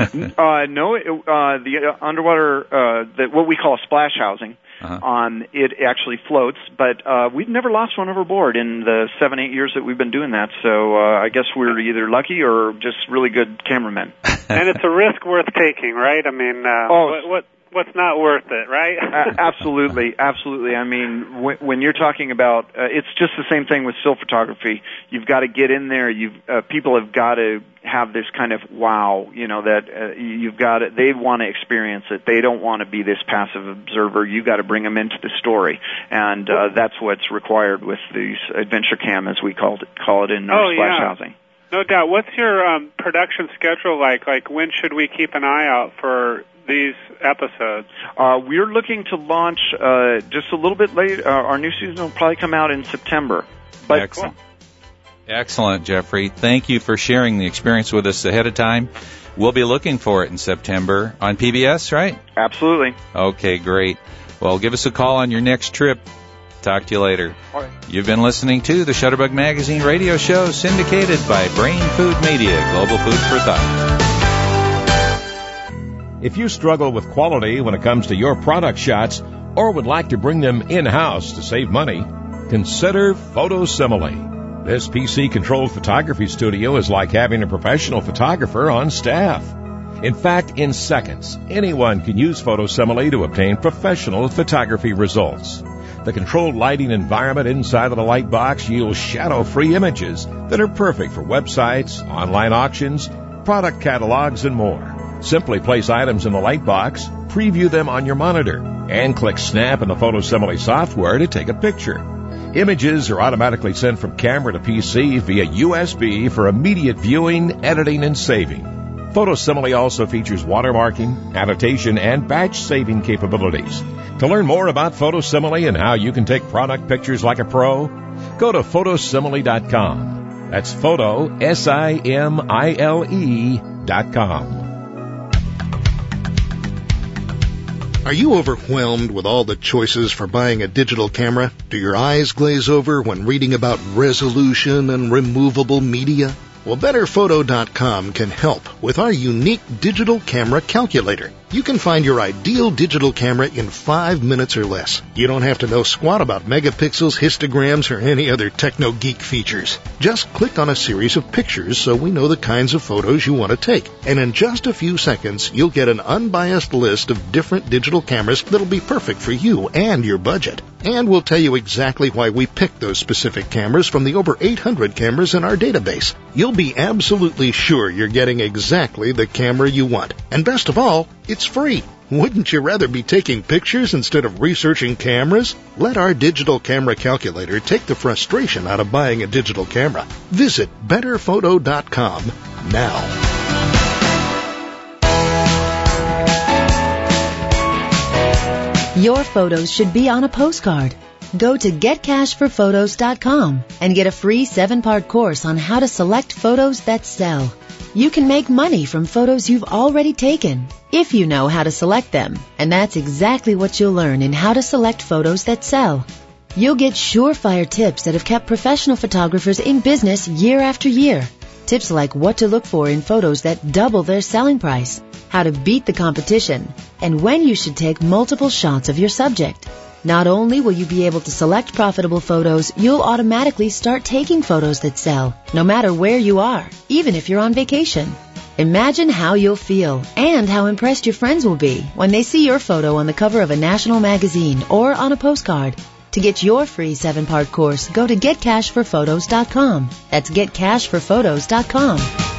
uh, no, it, uh, the uh, underwater, uh, the, what we call a splash housing, uh-huh. um, it actually floats, but uh, we've never lost one overboard in the seven, eight years that we've been doing that. So uh, I guess we're either lucky or just really good cameramen. And it's a risk worth taking, right? I mean, uh, Oh. what, what what's not worth it, right? A- absolutely, absolutely. I mean, when, when you're talking about, uh, it's just the same thing with still photography. You've got to get in there. You've uh, people have got to have this kind of wow, you know, that uh, you've got to. They want to experience it. They don't want to be this passive observer. You got to bring them into the story, and uh, that's what's required with these adventure cam, as we called it, call it in our Oh, splash yeah. housing. No doubt. What's your um, production schedule like? Like, when should we keep an eye out for these episodes? Uh, we're looking to launch uh, just a little bit late. Uh, our new season will probably come out in September. But Excellent. Excellent, Jeffrey. Thank you for sharing the experience with us ahead of time. We'll be looking for it in September on P B S, right? Absolutely. Okay, great. Well, give us a call on your next trip. Talk to you later. All right. You've been listening to the Shutterbug Magazine radio show syndicated by Brain Food Media, Global Food for Thought. If you struggle with quality when it comes to your product shots or would like to bring them in-house to save money, consider Photosimile. This P C-controlled photography studio is like having a professional photographer on staff. In fact, in seconds, anyone can use Photosimile to obtain professional photography results. The controlled lighting environment inside of the light box yields shadow-free images that are perfect for websites, online auctions, product catalogs, and more. Simply place items in the light box, preview them on your monitor, and click Snap in the Photosimile software to take a picture. Images are automatically sent from camera to P C via U S B for immediate viewing, editing, and saving. Photosimile also features watermarking, annotation, and batch saving capabilities. To learn more about Photosimile and how you can take product pictures like a pro, go to photosimile dot com. That's photo, S I M I L E dot com. Are you overwhelmed with all the choices for buying a digital camera? Do your eyes glaze over when reading about resolution and removable media? Well, better photo dot com can help with our unique digital camera calculator. You can find your ideal digital camera in five minutes or less. You don't have to know squat about megapixels, histograms, or any other techno-geek features. Just click on a series of pictures so we know the kinds of photos you want to take. And in just a few seconds, you'll get an unbiased list of different digital cameras that'll be perfect for you and your budget. And we'll tell you exactly why we picked those specific cameras from the over eight hundred cameras in our database. You'll be absolutely sure you're getting exactly the camera you want. And best of all, it's free. Wouldn't you rather be taking pictures instead of researching cameras? Let our digital camera calculator take the frustration out of buying a digital camera. Visit better photo dot com now. Your photos should be on a postcard. Go to get cash for photos dot com and get a free seven-part course on how to select photos that sell. You can make money from photos you've already taken if you know how to select them. And that's exactly what you'll learn in How to Select Photos That Sell. You'll get surefire tips that have kept professional photographers in business year after year. Tips like what to look for in photos that double their selling price, how to beat the competition, and when you should take multiple shots of your subject. Not only will you be able to select profitable photos, you'll automatically start taking photos that sell, no matter where you are, even if you're on vacation. Imagine how you'll feel and how impressed your friends will be when they see your photo on the cover of a national magazine or on a postcard. To get your free seven-part course, go to get cash for photos dot com. That's get cash for photos dot com.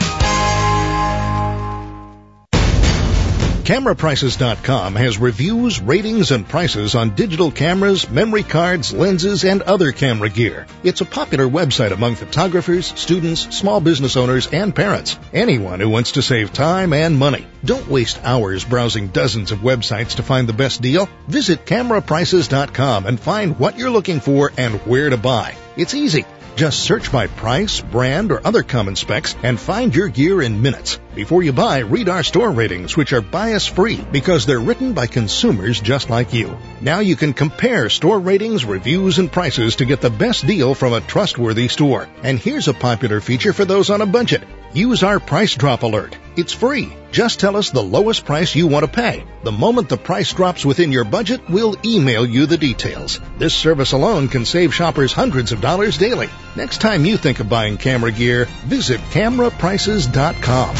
camera prices dot com has reviews, ratings, and prices on digital cameras, memory cards, lenses, and other camera gear. It's a popular website among photographers, students, small business owners, and parents. Anyone who wants to save time and money. Don't waste hours browsing dozens of websites to find the best deal. Visit camera prices dot com and find what you're looking for and where to buy. It's easy. Just search by price, brand, or other common specs and find your gear in minutes. Before you buy, read our store ratings, which are bias-free because they're written by consumers just like you. Now you can compare store ratings, reviews, and prices to get the best deal from a trustworthy store. And here's a popular feature for those on a budget. Use our price drop alert. It's free. Just tell us the lowest price you want to pay. The moment the price drops within your budget, we'll email you the details. This service alone can save shoppers hundreds of dollars daily. Next time you think of buying camera gear, visit camera prices dot com.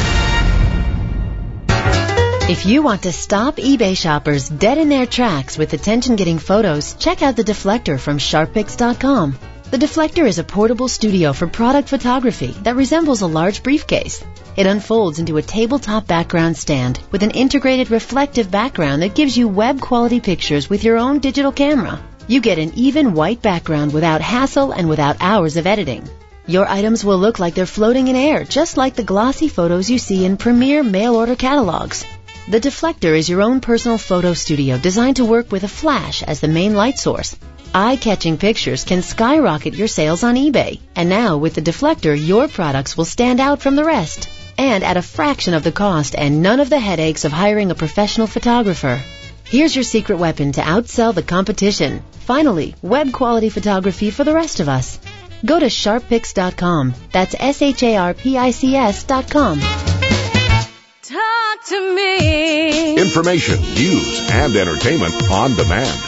If you want to stop eBay shoppers dead in their tracks with attention-getting photos, check out the Deflector from sharp pics dot com. The Deflector is a portable studio for product photography that resembles a large briefcase. It unfolds into a tabletop background stand with an integrated reflective background that gives you web-quality pictures with your own digital camera. You get an even white background without hassle and without hours of editing. Your items will look like they're floating in air, just like the glossy photos you see in premier mail-order catalogs. The Deflector is your own personal photo studio designed to work with a flash as the main light source. Eye-catching pictures can skyrocket your sales on eBay. And now, with the Deflector, your products will stand out from the rest. And at a fraction of the cost and none of the headaches of hiring a professional photographer. Here's your secret weapon to outsell the competition. Finally, web-quality photography for the rest of us. Go to sharp pics dot com. That's S H A R P I C S dot com. Talk to me. Information, news, and entertainment on demand.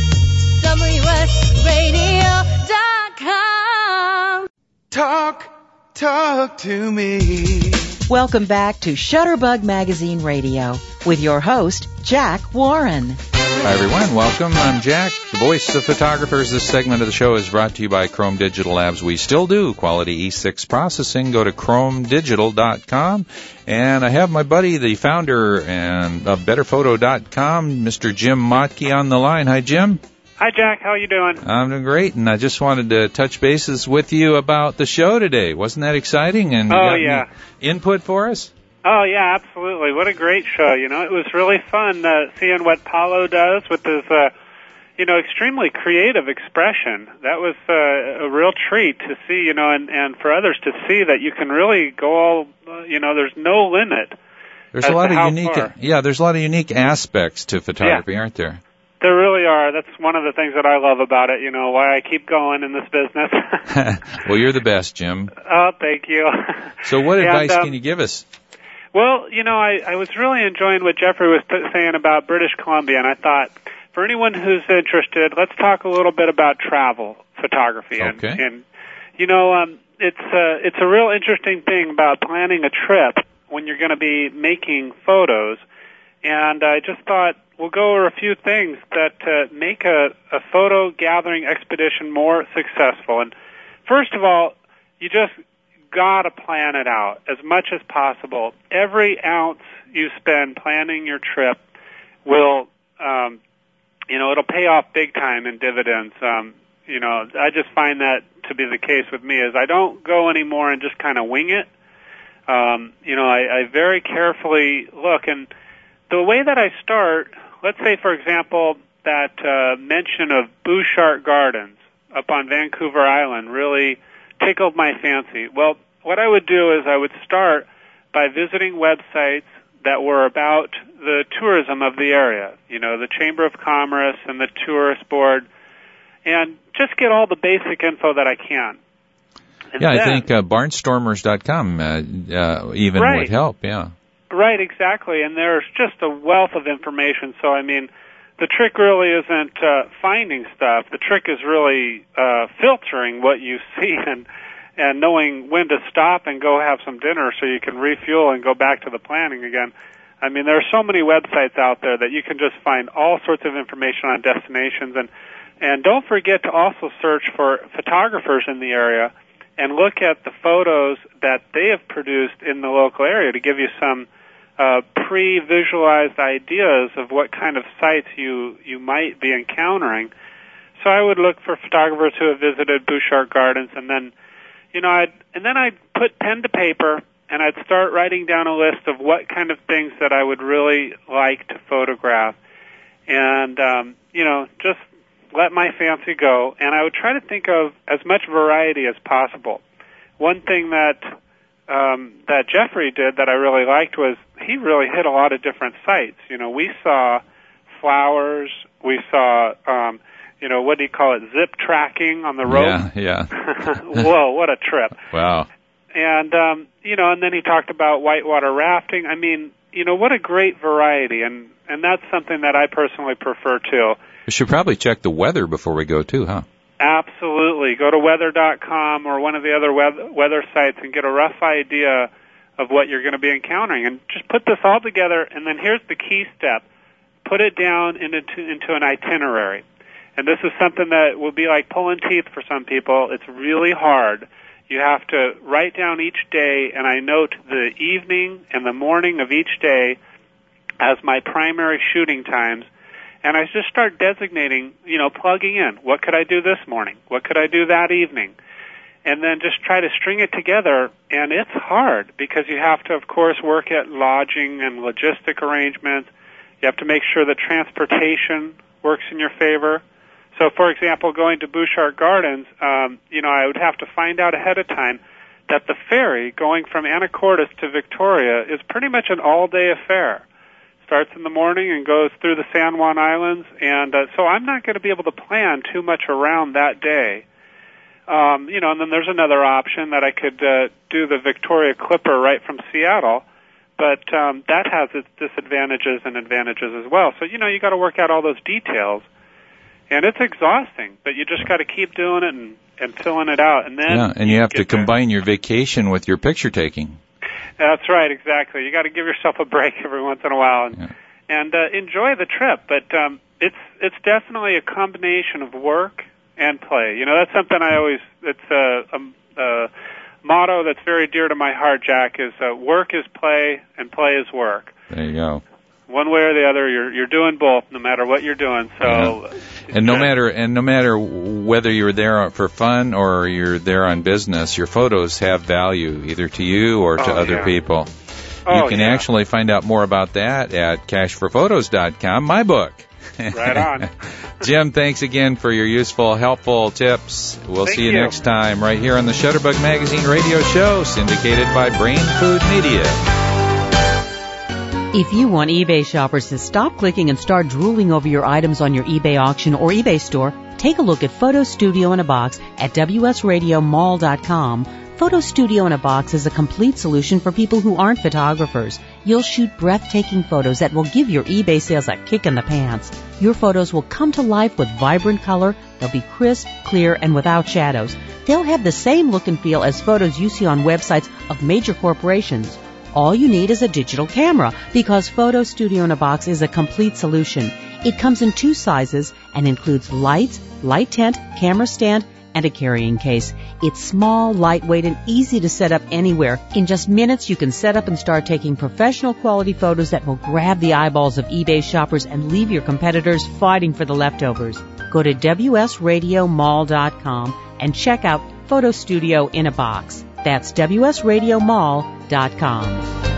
W S radio dot com. Talk, talk to me. Welcome back to Shutterbug Magazine Radio with your host, Jack Warren. Hi, everyone. Welcome. I'm Jack, the voice of photographers. This segment of the show is brought to you by Chrome Digital Labs. We still do quality E six processing. Go to chrome digital dot com. And I have my buddy, the founder and of better photo dot com, Mister Jim Motke, on the line. Hi, Jim. Hi, Jack. How are you doing? I'm doing great, and I just wanted to touch bases with you about the show today. Wasn't that exciting? And you oh, got yeah. any input for us? Oh, yeah, absolutely. What a great show. You know, it was really fun uh, seeing what Paulo does with his, uh, you know, extremely creative expression. That was uh, a real treat to see, you know, and, and for others to see that you can really go all, uh, you know, there's no limit. There's a lot of unique, far. yeah, there's a lot of unique aspects to photography, yeah. aren't there? There really are. That's one of the things that I love about it, you know, why I keep going in this business. Well, you're the best, Jim. Oh, thank you. So what and, advice um, can you give us? Well, you know, I, I was really enjoying what Jeffrey was t- saying about British Columbia, and I thought, for anyone who's interested, let's talk a little bit about travel photography. Okay. And, and you know, um, it's, uh, it's a real interesting thing about planning a trip when you're going to be making photos. And I just thought we'll go over a few things that uh, make a, a photo gathering expedition more successful. And first of all, you just got to plan it out as much as possible. Every ounce you spend planning your trip will, um, you know, it'll pay off big time in dividends. Um, you know, I just find that to be the case with me is I don't go anymore and just kind of wing it. Um, you know, I, I very carefully look. And the way that I start, let's say, for example, that uh, mention of Bouchard Gardens up on Vancouver Island really tickled my fancy. Well, what I would do is I would start by visiting websites that were about the tourism of the area, you know, the Chamber of Commerce and the Tourist Board, and just get all the basic info that I can. And yeah, then, I think uh, barnstormers dot com uh, uh, even right. would help, yeah. Right, exactly, and there's just a wealth of information. So, I mean, the trick really isn't uh, finding stuff. The trick is really uh, filtering what you see and and knowing when to stop and go have some dinner so you can refuel and go back to the planning again. I mean, there are so many websites out there that you can just find all sorts of information on destinations. And, and don't forget to also search for photographers in the area and look at the photos that they have produced in the local area to give you some uh, pre-visualized ideas of what kind of sites you, you might be encountering. So I would look for photographers who have visited Bouchard Gardens, and then You know, I'd, and then I'd put pen to paper, and I'd start writing down a list of what kind of things that I would really like to photograph. And, um, you know, just let my fancy go. And I would try to think of as much variety as possible. One thing that um, that Jeffrey did that I really liked was he really hit a lot of different sites. You know, we saw flowers, we saw... Um, You know, what do you call it, zip tracking on the road? Yeah, yeah. Whoa, what a trip. Wow. And, um, you know, and then he talked about whitewater rafting. I mean, you know, what a great variety, and, and that's something that I personally prefer, too. We should probably check the weather before we go, too, huh? Absolutely. Go to weather dot com or one of the other weather, weather sites and get a rough idea of what you're going to be encountering. And just put this all together, and then here's the key step. Put it down into, into an itinerary. And this is something that will be like pulling teeth for some people. It's really hard. You have to write down each day, and I note the evening and the morning of each day as my primary shooting times. And I just start designating, you know, plugging in. What could I do this morning? What could I do that evening? And then just try to string it together. And it's hard because you have to, of course, work at lodging and logistic arrangements. You have to make sure that transportation works in your favor. So, for example, going to Bouchard Gardens, um, you know, I would have to find out ahead of time that the ferry going from Anacortes to Victoria is pretty much an all-day affair. Starts in the morning and goes through the San Juan Islands, and uh, so I'm not going to be able to plan too much around that day. Um, you know, and then there's another option that I could uh, do the Victoria Clipper right from Seattle, but um, that has its disadvantages and advantages as well. So, you know, you got to work out all those details. And it's exhausting, but you just got to keep doing it and, and filling it out. And then yeah, and you, you have to combine there. your vacation with your picture taking. That's right, exactly. You got to give yourself a break every once in a while and, yeah. and uh, enjoy the trip. But um, it's it's definitely a combination of work and play. You know, that's something I always. It's a, a, a motto that's very dear to my heart, Jack. Is uh, work is play and play is work. There you go. One way or the other, you're you're doing both, no matter what you're doing. So, yeah. and no matter and no matter whether you're there for fun or you're there on business, your photos have value either to you or to oh, other yeah. people. Oh, you can yeah. actually find out more about that at cash for photos dot com, my book. Right on. Jim, thanks again for your useful, helpful tips. We'll Thank see you, you next time right here on the Shutterbug Magazine radio show, syndicated by Brain Food Media. If you want eBay shoppers to stop clicking and start drooling over your items on your eBay auction or eBay store, take a look at Photo Studio in a Box at W S radio mall dot com. Photo Studio in a Box is a complete solution for people who aren't photographers. You'll shoot breathtaking photos that will give your eBay sales a kick in the pants. Your photos will come to life with vibrant color. They'll be crisp, clear, and without shadows. They'll have the same look and feel as photos you see on websites of major corporations. All you need is a digital camera because Photo Studio in a Box is a complete solution. It comes in two sizes and includes lights, light tent, camera stand, and a carrying case. It's small, lightweight, and easy to set up anywhere. In just minutes, you can set up and start taking professional quality photos that will grab the eyeballs of eBay shoppers and leave your competitors fighting for the leftovers. Go to W S radio mall dot com and check out Photo Studio in a Box. That's W S radio mall dot com.